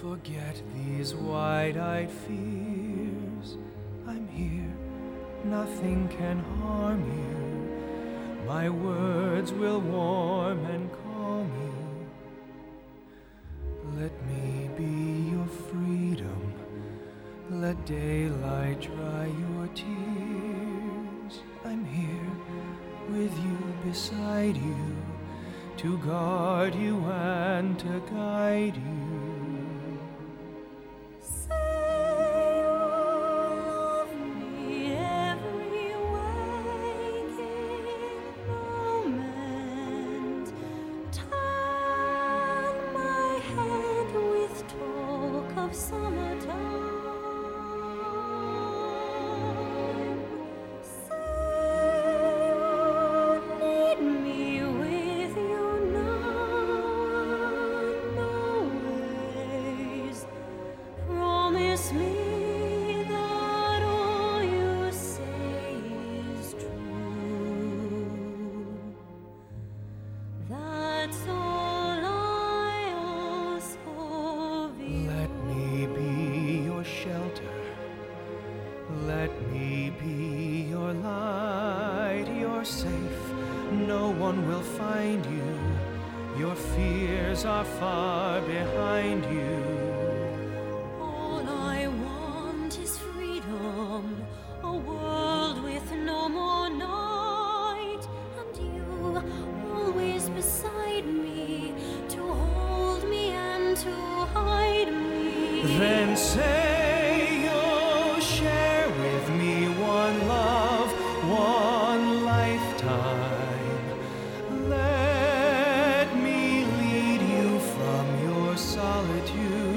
Forget these wide-eyed fears. I'm here, nothing can harm you. My words will warm and calm you. Let me be your freedom. Let daylight dry your tears. I'm here with you, beside you, to guard you and to guide you. Let me be your light. You're safe, no one will find you. Your fears are far behind you. All I want is freedom, a world with no more night, and you always beside me, to hold me and to hide me. Then say you'll share with me one love, one lifetime. Let me lead you from your solitude.